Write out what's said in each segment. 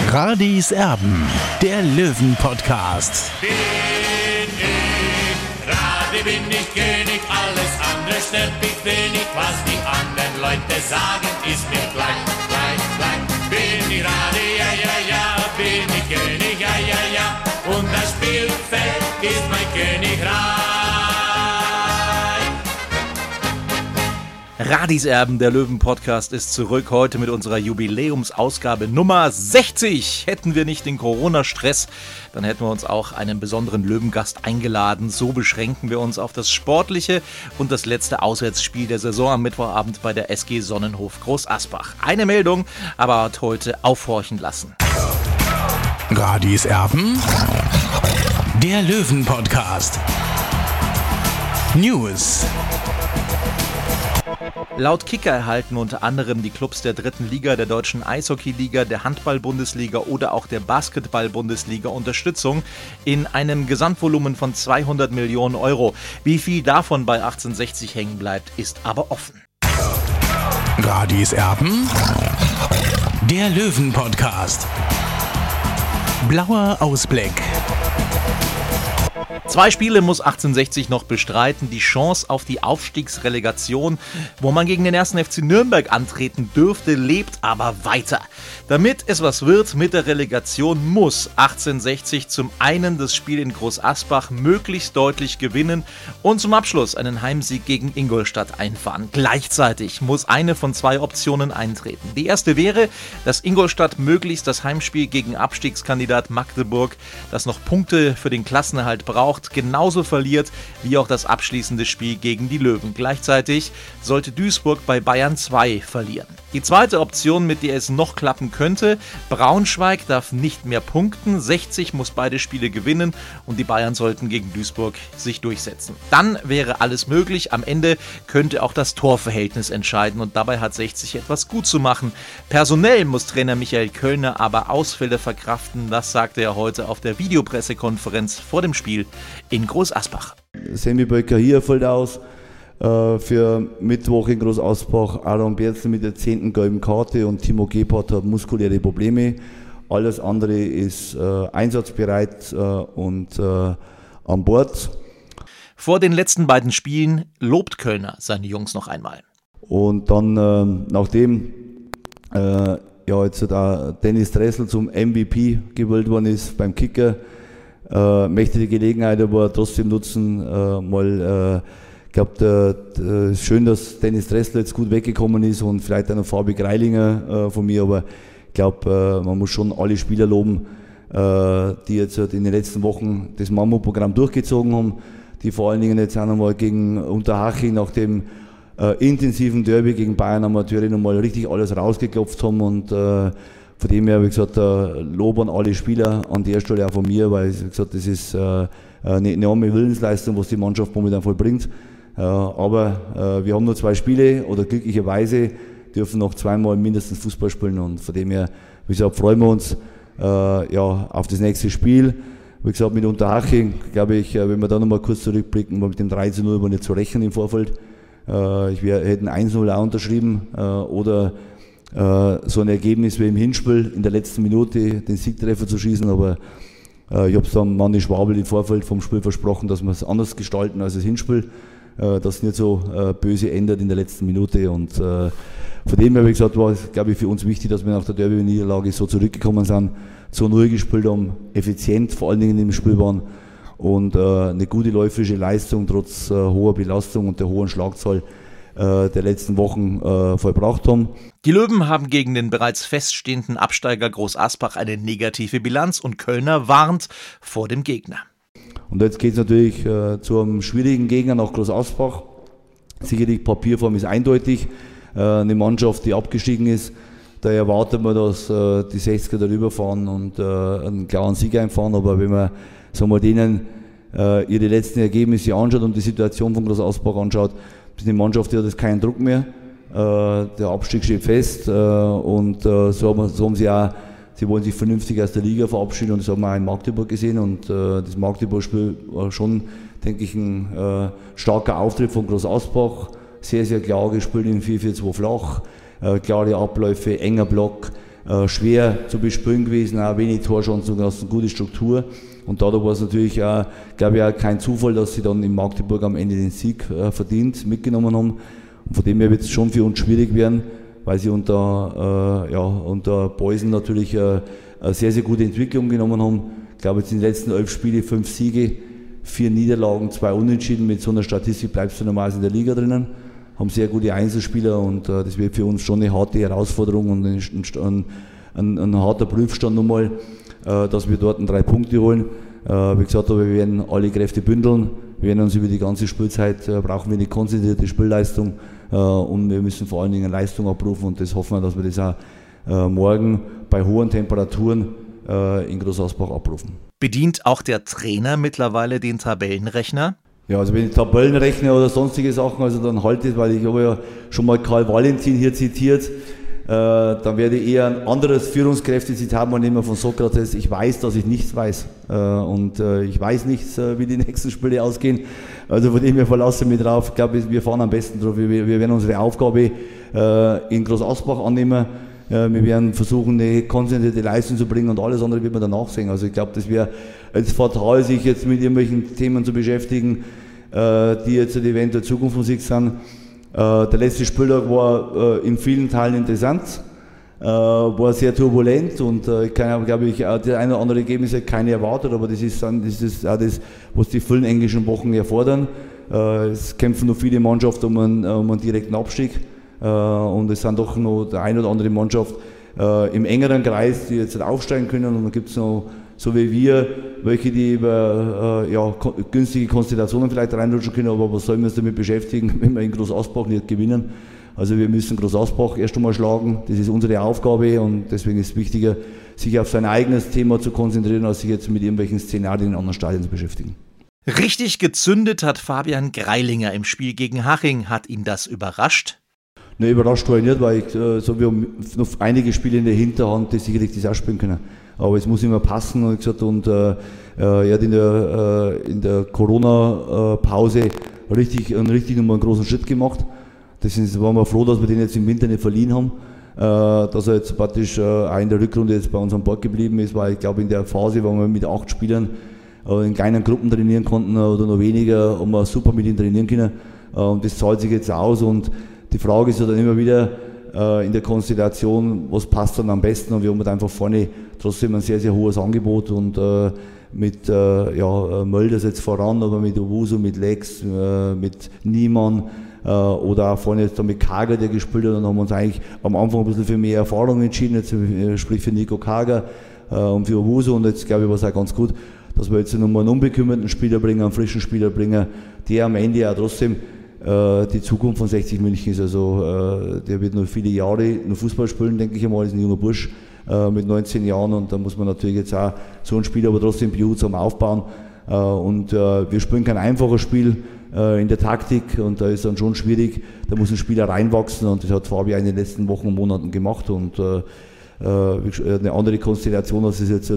Radis Erben, der Löwen-Podcast. Bin ich Radi, bin ich König, alles andere stört mich wenig. Was die anderen Leute sagen, ist mir gleich. Bin ich Radi, ja, bin ich König, ja. Und das Spielfeld ist mein Königreich. Radis Erben, der Löwen-Podcast ist zurück, heute mit unserer Jubiläumsausgabe Nummer 60. Hätten wir nicht den Corona-Stress, dann hätten wir uns auch einen besonderen Löwengast eingeladen. So beschränken wir uns auf das Sportliche und das letzte Auswärtsspiel der Saison am Mittwochabend bei der SG Sonnenhof Groß Asbach. Eine Meldung, aber hat heute aufhorchen lassen. Radis Erben, der Löwen-Podcast. News. Laut Kicker erhalten unter anderem die Clubs der 3. Liga, der Deutschen Eishockey-Liga, der Handball-Bundesliga oder auch der Basketball-Bundesliga Unterstützung in einem Gesamtvolumen von 200 Millionen Euro. Wie viel davon bei 1860 hängen bleibt, ist aber offen. Radis Erben, der Löwen-Podcast. Blauer Ausblick. 2 Spiele muss 1860 noch bestreiten. Die Chance auf die Aufstiegsrelegation, wo man gegen den 1. FC Nürnberg antreten dürfte, lebt aber weiter. Damit es was wird mit der Relegation, muss 1860 zum einen das Spiel in Groß Asbach möglichst deutlich gewinnen und zum Abschluss einen Heimsieg gegen Ingolstadt einfahren. Gleichzeitig muss eine von 2 Optionen eintreten. Die erste wäre, dass Ingolstadt möglichst das Heimspiel gegen Abstiegskandidat Magdeburg, das noch Punkte für den Klassenerhalt braucht, genauso verliert wie auch das abschließende Spiel gegen die Löwen. Gleichzeitig sollte Duisburg bei Bayern 2 verlieren. Die zweite Option, mit der es noch klappen könnte: Braunschweig darf nicht mehr punkten, 60 muss beide Spiele gewinnen und die Bayern sollten gegen Duisburg sich durchsetzen. Dann wäre alles möglich, am Ende könnte auch das Torverhältnis entscheiden und dabei hat 60 etwas gut zu machen. Personell muss Trainer Michael Kölner aber Ausfälle verkraften, das sagte er heute auf der Videopressekonferenz vor dem Spiel in Groß Asbach. Sammy Böcker hier fällt aus, für Mittwoch in Groß Asbach Aaron Berzel mit der 10. gelben Karte und Timo Gebhardt hat muskuläre Probleme. Alles andere ist einsatzbereit und an Bord. Vor den letzten beiden Spielen lobt Kölner seine Jungs noch einmal. Und dann, nachdem jetzt da Dennis Dressel zum MVP gewählt worden ist beim Kicker, möchte die Gelegenheit aber trotzdem nutzen, ich glaube, schön, dass Dennis Dressler jetzt gut weggekommen ist und vielleicht auch noch Fabi Greilinger von mir, aber ich glaube, man muss schon alle Spieler loben, die jetzt in den letzten Wochen das Mammutprogramm durchgezogen haben, die vor allen Dingen jetzt auch nochmal gegen Unterhaching nach dem intensiven Derby gegen Bayern Amateure nochmal richtig alles rausgeklopft haben und von dem her, wie gesagt, Lob an alle Spieler, an der Stelle auch von mir, weil, wie gesagt, das ist eine enorme Willensleistung, was die Mannschaft momentan vollbringt. Aber wir haben nur 2 Spiele oder glücklicherweise dürfen noch 2-mal mindestens Fußball spielen und von dem her, wie gesagt, freuen wir uns auf das nächste Spiel. Wie gesagt, mit Unterhaching, glaube ich, wenn wir da nochmal kurz zurückblicken, mit dem 3-0 war nicht zu rechnen im Vorfeld. Wir hätten 1-0 auch unterschrieben oder so ein Ergebnis wie im Hinspiel in der letzten Minute den Siegtreffer zu schießen, aber ich habe es dann Manni Schwabel im Vorfeld vom Spiel versprochen, dass wir es anders gestalten als das Hinspiel, dass es nicht so böse ändert in der letzten Minute und von dem her, wie gesagt, war es, glaube ich, für uns wichtig, dass wir nach der Derby-Niederlage so zurückgekommen sind, so neu gespielt haben, effizient vor allen Dingen im Spiel waren und eine gute läuferische Leistung trotz hoher Belastung und der hohen Schlagzahl der letzten Wochen vollbracht haben. Die Löwen haben gegen den bereits feststehenden Absteiger Groß Asbach eine negative Bilanz und Kölner warnt vor dem Gegner. Und jetzt geht es natürlich zu einem schwierigen Gegner nach Groß Asbach. Sicherlich Papierform ist eindeutig. Eine Mannschaft, die abgestiegen ist. Da erwartet man, dass die 60er darüber fahren und einen klaren Sieg einfahren. Aber wenn man denen ihre letzten Ergebnisse anschaut und die Situation von Groß Asbach anschaut, ist eine Mannschaft, die hat jetzt keinen Druck mehr. Der Abstieg steht fest und so haben sie auch, sie wollen sich vernünftig aus der Liga verabschieden und das haben wir auch in Magdeburg gesehen und das Magdeburg-Spiel war schon, denke ich, ein starker Auftritt von Groß Asbach, sehr, sehr klar gespielt in 4-4-2 flach, klare Abläufe, enger Block, schwer zu bespielen gewesen, auch wenig Torchancen gelassen, gute Struktur. Und dadurch war es natürlich auch, glaube ich, auch kein Zufall, dass sie dann in Magdeburg am Ende den Sieg verdient mitgenommen haben. Und von dem her wird es schon für uns schwierig werden, weil sie unter Beusen natürlich eine sehr, sehr gute Entwicklung genommen haben. Ich glaube, jetzt in den letzten 11 Spiele 5 Siege, 4 Niederlagen, 2 Unentschieden. Mit so einer Statistik bleibst du normalerweise in der Liga drinnen. Haben sehr gute Einzelspieler und das wird für uns schon eine harte Herausforderung und ein harter Prüfstand nochmal, dass wir dort 3 Punkte holen. Wie gesagt, aber wir werden alle Kräfte bündeln. Wir werden uns über die ganze Spielzeit, brauchen wir eine konzentrierte Spielleistung und wir müssen vor allen Dingen Leistung abrufen und das hoffen wir, dass wir das auch morgen bei hohen Temperaturen in Großausbach abrufen. Bedient auch der Trainer mittlerweile den Tabellenrechner? Ja, also wenn ich Tabellenrechner oder sonstige Sachen, also dann halte ich, weil ich habe ja schon mal Karl Valentin hier zitiert, dann werde ich eher ein anderes Führungskräfte-Zitat mal nehmen von Sokrates: Ich weiß, dass ich nichts weiß und ich weiß nichts, wie die nächsten Spiele ausgehen. Also von dem her verlasse ich mich drauf. Ich glaube, wir fahren am besten drauf. Wir werden unsere Aufgabe in Großausbach annehmen. Wir werden versuchen, eine konzentrierte Leistung zu bringen und alles andere wird man danach sehen. Also ich glaube, das wäre jetzt fatal, sich jetzt mit irgendwelchen Themen zu beschäftigen, die jetzt eventuell Zukunftsmusik sind. Der letzte Spieltag war in vielen Teilen interessant, war sehr turbulent und ich habe, glaube ich, das eine oder andere Ergebnis hat keine erwartet, aber das ist auch das, was die vielen englischen Wochen erfordern. Es kämpfen noch viele Mannschaften um einen direkten Abstieg und es sind doch noch der eine oder andere Mannschaft im engeren Kreis, die jetzt aufsteigen können und dann gibt es noch, so wie wir, welche die über günstige Konstellationen vielleicht reinrutschen können, aber was sollen wir uns damit beschäftigen, wenn wir in Großausbach nicht gewinnen? Also wir müssen Großausbach erst einmal schlagen, das ist unsere Aufgabe und deswegen ist es wichtiger, sich auf sein eigenes Thema zu konzentrieren, als sich jetzt mit irgendwelchen Szenarien in anderen Stadien zu beschäftigen. Richtig gezündet hat Fabian Greilinger im Spiel gegen Haching. Hat ihn das überrascht? Ne, überrascht war ich nicht, weil wir haben noch einige Spiele in der Hinterhand, die sicherlich das auch spielen können. Aber es muss immer passen, und gesagt, und er hat in der Corona-Pause richtig nochmal einen großen Schritt gemacht. Deswegen waren wir froh, dass wir den jetzt im Winter nicht verliehen haben, dass er jetzt praktisch auch in der Rückrunde jetzt bei uns an Bord geblieben ist, weil ich glaube, in der Phase, wo wir mit 8 Spielern in kleinen Gruppen trainieren konnten oder noch weniger, haben wir super mit ihm trainieren können. Und das zahlt sich jetzt aus und die Frage ist ja dann immer wieder in der Konstellation, was passt dann am besten, und wir haben halt einfach vorne trotzdem ein sehr, sehr hohes Angebot und mit Mölders jetzt voran, aber mit Owusu, mit Lex, mit Niemann oder auch vorne jetzt dann mit Kager, der gespielt hat, und haben wir uns eigentlich am Anfang ein bisschen für mehr Erfahrung entschieden, jetzt sprich für Nico Kager und für Owusu, und jetzt glaube ich war es auch ganz gut, dass wir jetzt nochmal einen unbekümmerten Spieler bringen, einen frischen Spieler bringen, der am Ende auch trotzdem die Zukunft von 60 München ist. Also der wird noch viele Jahre noch Fußball spielen, denke ich einmal, ist ein junger Bursch mit 19 Jahren, und da muss man natürlich jetzt auch so ein Spiel aber trotzdem behutsam aufbauen. Und wir spielen kein einfaches Spiel in der Taktik, und da ist dann schon schwierig, da muss ein Spieler reinwachsen, und das hat Fabian in den letzten Wochen und Monaten gemacht, und eine andere Konstellation, als es jetzt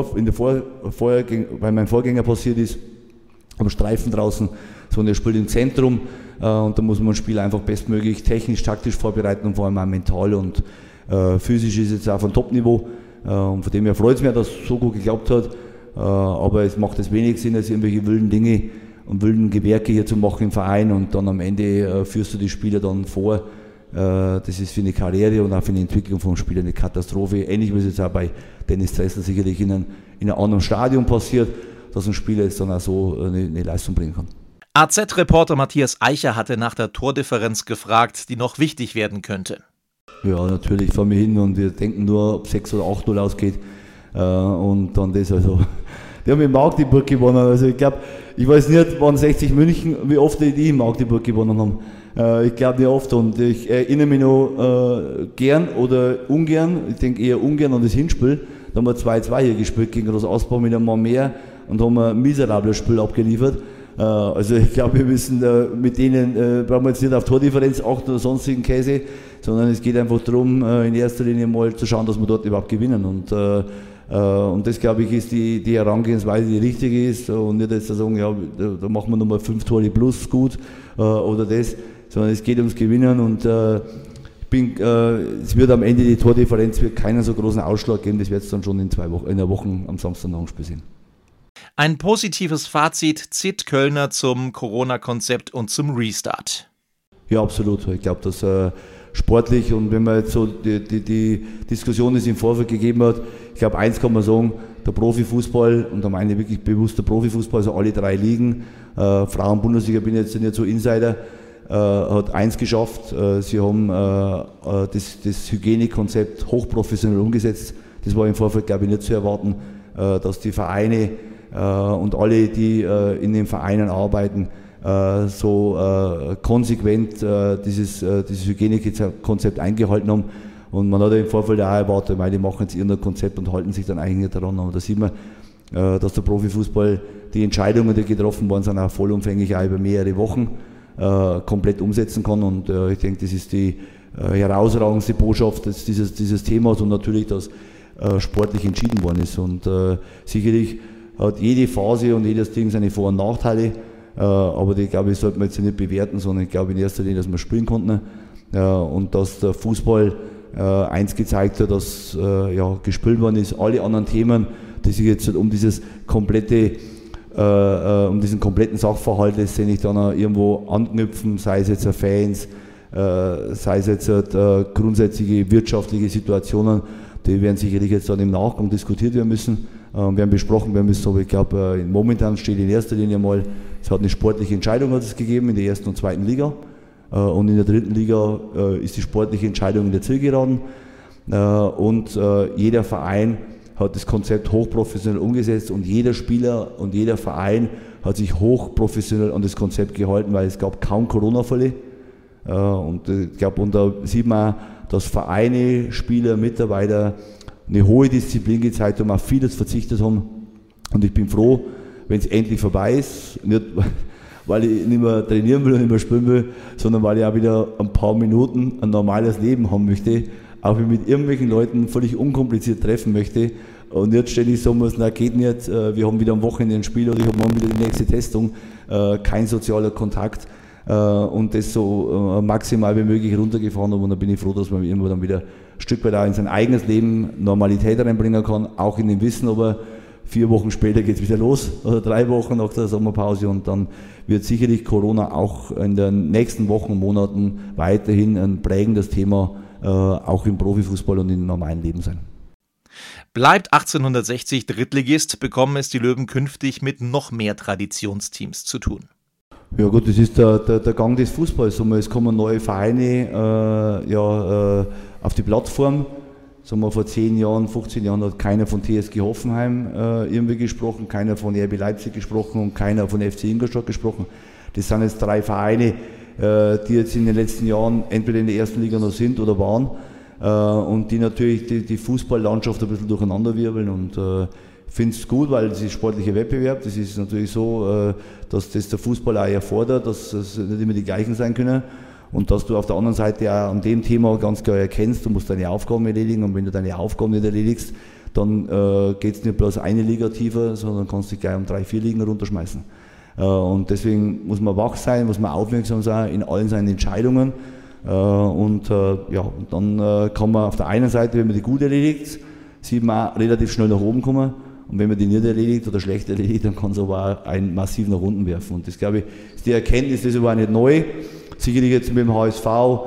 bei meinem Vorgänger passiert ist, am Streifen draußen, sondern er spielt im Zentrum, und da muss man ein Spiel einfach bestmöglich technisch, taktisch vorbereiten und vor allem auch mental, und physisch ist es jetzt auf einem Top-Niveau, und von dem her freut es mich, dass es so gut geklappt hat, aber es macht es wenig Sinn, als irgendwelche wilden Dinge und wilden Gewerke hier zu machen im Verein, und dann am Ende führst du die Spieler dann vor. Das ist für eine Karriere und auch für die Entwicklung vom Spieler eine Katastrophe. Ähnlich wie es jetzt auch bei Dennis Dressel sicherlich in einem anderen Stadion passiert, dass ein Spieler jetzt dann auch so eine Leistung bringen kann. AZ-Reporter Matthias Eicher hatte nach der Tordifferenz gefragt, die noch wichtig werden könnte. Ja, natürlich fahren wir hin und wir denken nur, ob 6 oder 8-0 ausgeht. Und dann das also. Die haben in Magdeburg gewonnen. Also ich glaube, ich weiß nicht, wann 60 München, wie oft die in Magdeburg gewonnen haben. Ich glaube nicht oft, und ich erinnere mich noch gern oder ungern, ich denke eher ungern an das Hinspiel. Da haben wir 2-2 hier gespielt gegen Großausbach mit einem Mann mehr und haben ein miserables Spiel abgeliefert. Also ich glaube, wir müssen mit denen, brauchen wir jetzt nicht auf Tordifferenz achten oder sonstigen Käse, sondern es geht einfach darum, in erster Linie mal zu schauen, dass wir dort überhaupt gewinnen. Und das, glaube ich, ist die Herangehensweise, die richtige ist, und nicht jetzt zu sagen, ja, da machen wir nochmal 5 Tore plus gut oder das, sondern es geht ums Gewinnen, und ich es wird am Ende die Tordifferenz wird keinen so großen Ausschlag geben, das wird es dann schon in der Woche am Samstag nach dem Spiel sehen. Ein positives Fazit zieht Kölner zum Corona-Konzept und zum Restart. Ja, absolut. Ich glaube, dass sportlich und wenn man jetzt so die Diskussion, die es im Vorfeld gegeben hat, ich glaube, eins kann man sagen, der Profifußball, und da meine ich wirklich bewusst der Profifußball, also alle 3 Ligen, Frauen-Bundesliga bin ich jetzt nicht so Insider, hat eins geschafft, sie haben das Hygienekonzept hochprofessionell umgesetzt. Das war im Vorfeld, glaube ich, nicht zu erwarten, dass die Vereine und alle, die in den Vereinen arbeiten, so konsequent dieses Hygienekonzept eingehalten haben. Und man hat ja im Vorfeld auch erwartet, die machen jetzt irgendein Konzept und halten sich dann eigentlich nicht daran. Aber da sieht man, dass der Profifußball die Entscheidungen, die getroffen worden sind, auch vollumfänglich auch über mehrere Wochen komplett umsetzen kann. Und ich denke, das ist die herausragendste Botschaft dieses Themas und natürlich, dass sportlich entschieden worden ist. Und sicherlich hat jede Phase und jedes Ding seine Vor- und Nachteile. Aber die, glaube ich, sollte man jetzt nicht bewerten, sondern ich glaube in erster Linie, dass wir spielen konnten und dass der Fußball eins gezeigt hat, dass gespielt worden ist. Alle anderen Themen, die sich jetzt um diesen kompletten Sachverhalt letztendlich dann auch irgendwo anknüpfen, sei es jetzt Fans, sei es jetzt grundsätzliche wirtschaftliche Situationen, die werden sicherlich jetzt dann im Nachgang diskutiert werden müssen, werden besprochen werden müssen. Aber ich glaube, momentan steht in erster Linie mal, es hat eine sportliche Entscheidung hat es gegeben in der 1. und 2. Liga. Und in der 3. Liga ist die sportliche Entscheidung in der Zielgeraden. Und jeder Verein hat das Konzept hochprofessionell umgesetzt und jeder Spieler und jeder Verein hat sich hochprofessionell an das Konzept gehalten, weil es gab kaum Corona-Fälle. Und ich glaube, und da sieht man, dass Vereine, Spieler, Mitarbeiter eine hohe Disziplin gezeigt haben, auf vieles verzichtet haben. Und ich bin froh, wenn es endlich vorbei ist, nicht weil ich nicht mehr trainieren will und nicht mehr spielen will, sondern weil ich auch wieder ein paar Minuten ein normales Leben haben möchte, auch wenn ich mit irgendwelchen Leuten völlig unkompliziert treffen möchte und nicht ständig sagen muss, na geht nicht, wir haben wieder am Wochenende ein Spiel oder ich habe morgen wieder die nächste Testung, kein sozialer Kontakt und das so maximal wie möglich runtergefahren habe und dann bin ich froh, dass man irgendwo dann wieder ein Stück weit auch in sein eigenes Leben Normalität reinbringen kann, auch in dem Wissen, aber 4 Wochen später geht es wieder los, oder 3 Wochen nach der Sommerpause und dann wird sicherlich Corona auch in den nächsten Wochen und Monaten weiterhin ein prägendes Thema auch im Profifußball und im normalen Leben sein. Bleibt 1860 Drittligist, bekommen es die Löwen künftig mit noch mehr Traditionsteams zu tun. Ja gut, das ist der Gang des Fußballs. Es kommen neue Vereine auf die Plattform. Vor 10 Jahren, 15 Jahren hat keiner von TSG Hoffenheim irgendwie gesprochen, keiner von RB Leipzig gesprochen und keiner von FC Ingolstadt gesprochen. Das sind jetzt 3 Vereine, die jetzt in den letzten Jahren entweder in der 1. Liga noch sind oder waren und die natürlich die Fußballlandschaft ein bisschen durcheinander wirbeln. Und ich finde es gut, weil es ist sportlicher Wettbewerb. Das ist natürlich so, dass das der Fußball auch erfordert, dass es nicht immer die gleichen sein können. Und dass du auf der anderen Seite auch an dem Thema ganz klar erkennst, du musst deine Aufgaben erledigen und wenn du deine Aufgaben nicht erledigst, dann geht es nicht bloß eine Liga tiefer, sondern kannst dich gleich um 3, 4 Ligen runterschmeißen. Und deswegen muss man wach sein, muss man aufmerksam sein in allen seinen Entscheidungen. Und dann kann man auf der einen Seite, wenn man die gut erledigt, sieht man auch relativ schnell nach oben kommen. Und wenn man die nicht erledigt oder schlecht erledigt, dann kann es aber auch einen massiv nach unten werfen. Und das, glaube ich, ist die Erkenntnis, das ist aber auch nicht neu. Sicherlich jetzt mit dem HSV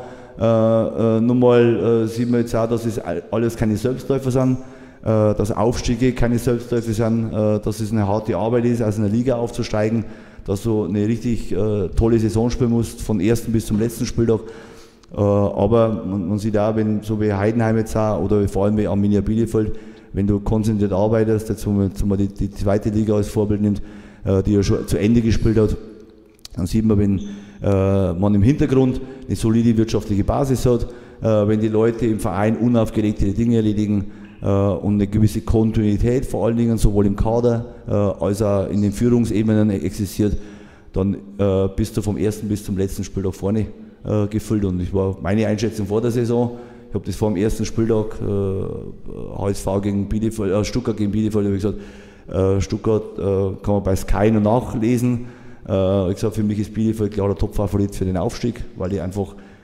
nochmal sieht man jetzt auch, dass es alles keine Selbstläufer sind, dass Aufstiege keine Selbstläufer sind, dass es eine harte Arbeit ist, aus einer Liga aufzusteigen, dass du eine richtig tolle Saison spielen musst, von ersten bis zum letzten Spieltag. Aber man sieht auch, wenn so wie Heidenheim jetzt auch, oder vor allem wie Arminia Bielefeld, wenn du konzentriert arbeitest, jetzt wenn man die 2. Liga als Vorbild nimmt, die ja schon zu Ende gespielt hat, dann sieht man, wenn man im Hintergrund eine solide wirtschaftliche Basis hat, wenn die Leute im Verein unaufgeregt ihre Dinge erledigen und eine gewisse Kontinuität vor allen Dingen sowohl im Kader als auch in den Führungsebenen existiert, dann bist du vom ersten bis zum letzten Spieltag vorne gefüllt. Und ich war meine Einschätzung vor der Saison, ich habe das vor dem ersten Spieltag HSV gegen Bielefeld, Stuttgart gegen Bielefeld, habe ich gesagt, Stuttgart kann man bei Sky noch nachlesen. Ich habe gesagt, für mich ist Bielefeld klarer Topfavorit für den Aufstieg, weil die einfach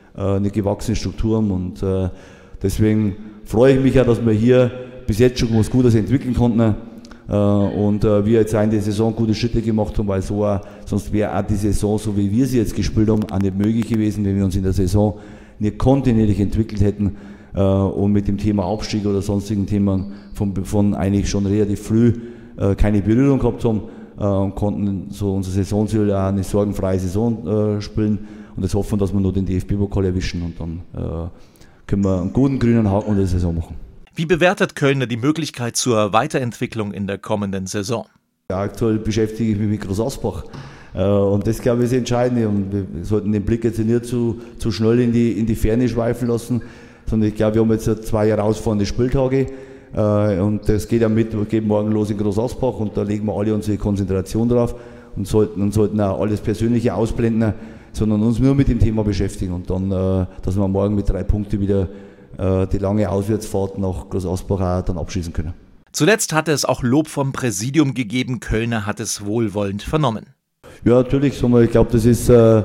eine gewachsene Struktur haben und deswegen freue ich mich ja, dass wir hier bis jetzt schon was Gutes entwickeln konnten und wir jetzt in der Saison gute Schritte gemacht haben, weil sonst wäre auch die Saison, so wie wir sie jetzt gespielt haben, auch nicht möglich gewesen, wenn wir uns in der Saison nicht kontinuierlich entwickelt hätten und mit dem Thema Abstieg oder sonstigen Themen von eigentlich schon relativ früh keine Berührung gehabt haben und konnten so unser Saisonziel auch eine sorgenfreie Saison spielen und jetzt hoffen, dass wir noch den DFB-Pokal erwischen und dann können wir einen guten grünen Haken unter der Saison machen. Wie bewertet Kölner die Möglichkeit zur Weiterentwicklung in der kommenden Saison? Ja, aktuell beschäftige ich mich mit Groß Asbach und das, glaube ich, ist entscheidend und wir sollten den Blick jetzt nicht zu schnell in die Ferne schweifen lassen, sondern ich glaube, wir haben jetzt 2 herausfordernde Spieltage und das geht morgen los in Groß Asbach und da legen wir alle unsere Konzentration drauf und sollten auch alles Persönliche ausblenden, sondern uns nur mit dem Thema beschäftigen und dann, dass wir morgen mit 3 Punkten wieder die lange Auswärtsfahrt nach Groß Asbach auch dann abschließen können. Zuletzt hatte es auch Lob vom Präsidium gegeben. Kölner hat es wohlwollend vernommen. Ja, natürlich. Ich glaube, das ist, dass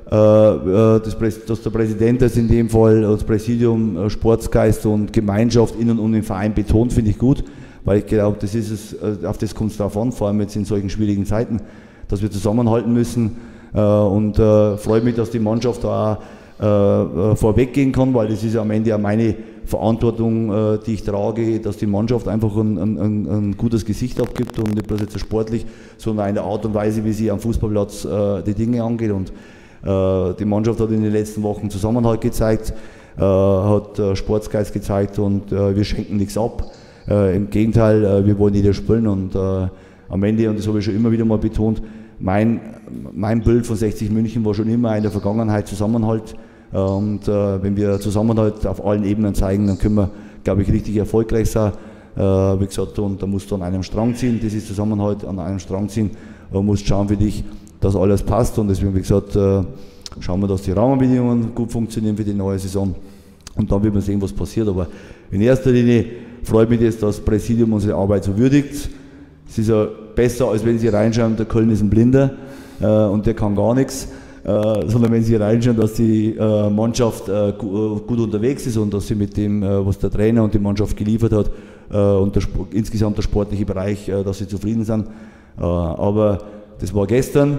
der Präsident das in dem Fall, das Präsidium, Sportsgeist und Gemeinschaft in und im Verein betont, finde ich gut. Weil ich glaube, das ist es, auf das kommt es darauf an, vor allem jetzt in solchen schwierigen Zeiten, dass wir zusammenhalten müssen. Und freue mich, dass die Mannschaft da vorweggehen kann, weil das ist am Ende auch meine Verantwortung, die ich trage, dass die Mannschaft einfach ein gutes Gesicht abgibt und nicht bloß jetzt sportlich, sondern in der Art und Weise, wie sie am Fußballplatz die Dinge angeht. Und die Mannschaft hat in den letzten Wochen Zusammenhalt gezeigt, hat Sportsgeist gezeigt und wir schenken nichts ab. Im Gegenteil, wir wollen jeder spielen und am Ende, und das habe ich schon immer wieder mal betont, mein Bild von 60 München war schon immer in der Vergangenheit Zusammenhalt. Und wenn wir Zusammenhalt auf allen Ebenen zeigen, dann können wir, glaube ich, richtig erfolgreich sein. Wie gesagt, und da musst du an einem Strang ziehen, das ist Zusammenhalt, an einem Strang ziehen. Du musst schauen für dich, dass alles passt. Und deswegen, wie gesagt, schauen wir, dass die Rahmenbedingungen gut funktionieren für die neue Saison. Und dann wird man sehen, was passiert. Aber in erster Linie freut mich das, dass das Präsidium unsere Arbeit so würdigt. Es ist ja besser, als wenn Sie reinschauen, der Köln ist ein Blinder und der kann gar nichts, sondern wenn Sie reinschauen, dass die Mannschaft gut unterwegs ist und dass sie mit dem, was der Trainer und die Mannschaft geliefert hat und insgesamt der sportliche Bereich, dass sie zufrieden sind. Aber das war gestern,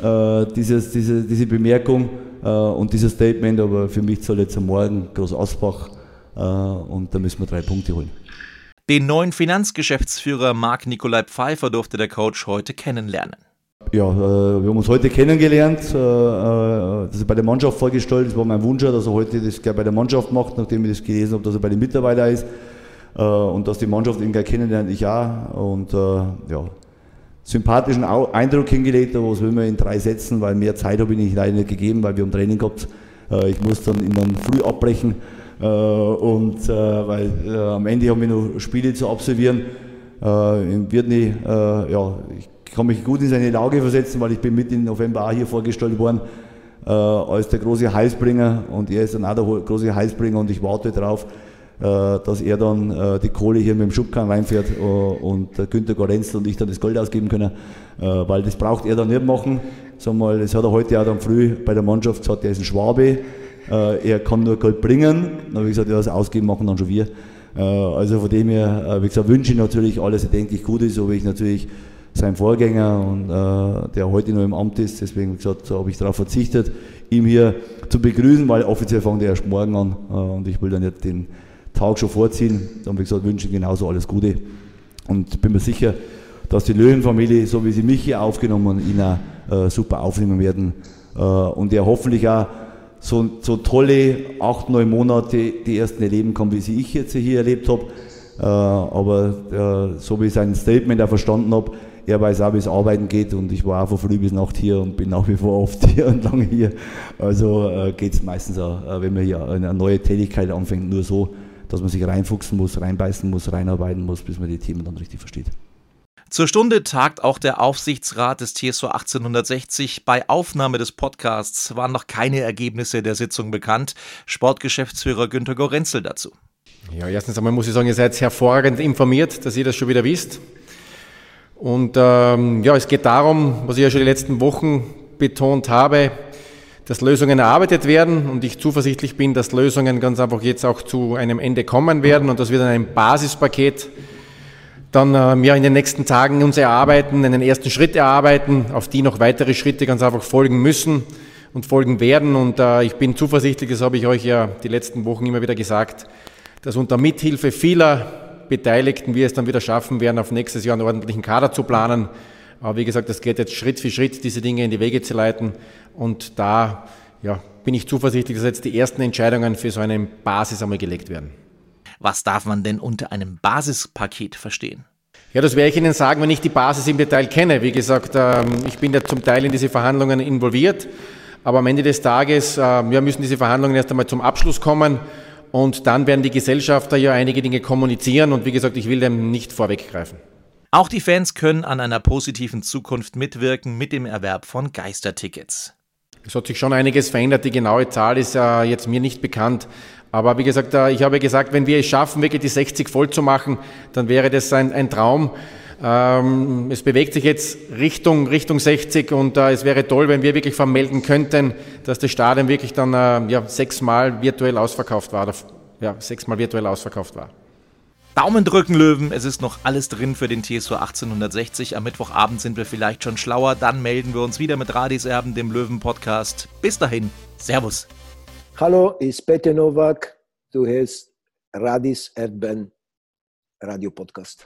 diese Bemerkung und dieses Statement, aber für mich soll jetzt am Morgen Groß Asbach und da müssen wir 3 Punkte holen. Den neuen Finanzgeschäftsführer Marc-Nicolai Pfeiffer durfte der Coach heute kennenlernen. Ja, wir haben uns heute kennengelernt, das ist bei der Mannschaft vorgestellt, das war mein Wunsch, dass er heute das gleich bei der Mannschaft macht, nachdem ich das gelesen habe, dass er bei den Mitarbeitern ist und dass die Mannschaft ihn gleich kennenlernt, ich auch und sympathischen Eindruck hingelegt, aber was will man in 3 Sätzen, weil mehr Zeit habe ich nicht leider nicht gegeben, weil wir haben Training gehabt, ich muss dann ihn dann früh abbrechen. Weil am Ende haben wir noch Spiele zu absolvieren. In Wiedny, ich kann mich gut in seine Lage versetzen, weil ich bin mit im November auch hier vorgestellt worden als der große Heilsbringer und er ist dann auch der große Heilsbringer und ich warte darauf, dass er dann die Kohle hier mit dem Schubkarren reinfährt und Günter Gorenzel und ich dann das Geld ausgeben können, weil das braucht er dann nicht machen. Sag mal, das hat er heute auch dann früh bei der Mannschaft gesagt, er ist ein Schwabe. Er kann nur Geld bringen, dann habe ich gesagt, ja, das Ausgeben machen dann schon wir. Also von dem her, wie gesagt, wünsche ich natürlich alles, denke ich, gut ist, so wie ich natürlich sein Vorgänger und der heute noch im Amt ist, deswegen, wie gesagt, habe ich darauf verzichtet, ihn hier zu begrüßen, weil offiziell fängt er erst morgen an und ich will dann nicht den Tag schon vorziehen. Dann, wie gesagt, wünsche ich genauso alles Gute und bin mir sicher, dass die Löwenfamilie, so wie sie mich hier aufgenommen und ihn auch super aufnehmen werden und er hoffentlich auch so tolle 8-9 Monate die ersten erleben kann, wie sie ich jetzt hier erlebt habe. Aber so wie ich sein Statement auch verstanden habe, er weiß auch, wie es arbeiten geht und ich war auch von früh bis Nacht hier und bin nach wie vor oft hier und lange hier. Also geht es meistens auch, wenn man hier eine neue Tätigkeit anfängt, nur so, dass man sich reinfuchsen muss, reinbeißen muss, reinarbeiten muss, bis man die Themen dann richtig versteht. Zur Stunde tagt auch der Aufsichtsrat des TSV 1860. Bei Aufnahme des Podcasts waren noch keine Ergebnisse der Sitzung bekannt. Sportgeschäftsführer Günter Gorenzel dazu. Ja, erstens einmal muss ich sagen, ihr seid hervorragend informiert, dass ihr das schon wieder wisst. Und es geht darum, was ich ja schon die letzten Wochen betont habe, dass Lösungen erarbeitet werden und ich zuversichtlich bin, dass Lösungen ganz einfach jetzt auch zu einem Ende kommen werden und dass wir dann ein Basispaket dann in den nächsten Tagen uns erarbeiten, einen ersten Schritt erarbeiten, auf die noch weitere Schritte ganz einfach folgen müssen und folgen werden. Und ich bin zuversichtlich, das habe ich euch ja die letzten Wochen immer wieder gesagt, dass unter Mithilfe vieler Beteiligten wir es dann wieder schaffen werden, auf nächstes Jahr einen ordentlichen Kader zu planen. Aber wie gesagt, das geht jetzt Schritt für Schritt, diese Dinge in die Wege zu leiten. Und da bin ich zuversichtlich, dass jetzt die ersten Entscheidungen für so eine Basis einmal gelegt werden. Was darf man denn unter einem Basispaket verstehen? Ja, das werde ich Ihnen sagen, wenn ich die Basis im Detail kenne. Wie gesagt, ich bin ja zum Teil in diese Verhandlungen involviert, aber am Ende des Tages müssen diese Verhandlungen erst einmal zum Abschluss kommen und dann werden die Gesellschafter ja einige Dinge kommunizieren und wie gesagt, ich will dem nicht vorweggreifen. Auch die Fans können an einer positiven Zukunft mitwirken mit dem Erwerb von Geistertickets. Es hat sich schon einiges verändert, die genaue Zahl ist jetzt mir nicht bekannt. Aber wie gesagt, ich habe gesagt, wenn wir es schaffen, wirklich die 60 voll zu machen, dann wäre das ein Traum. Es bewegt sich jetzt Richtung 60 und es wäre toll, wenn wir wirklich vermelden könnten, dass das Stadion wirklich dann 6-mal virtuell ausverkauft war. Daumen drücken, Löwen, es ist noch alles drin für den TSV 1860. Am Mittwochabend sind wir vielleicht schon schlauer, dann melden wir uns wieder mit Radis Erben, dem Löwen-Podcast. Bis dahin, Servus. Hallo, ist Peter Nowak. Du hörst Radis Erben Radio Podcast.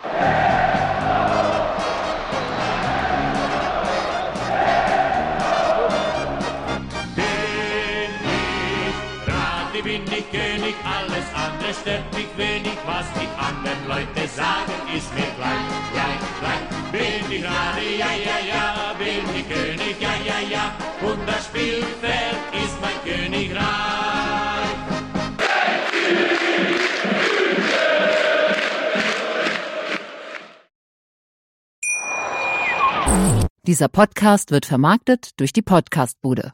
Bin ich König, alles andere stört mich wenig, was die anderen Leute sagen, ist mir gleich. Bin ich Radi, ja, bin ich König, ja, und das Spielfeld ist mein Königreich. Dieser Podcast wird vermarktet durch die Podcastbude.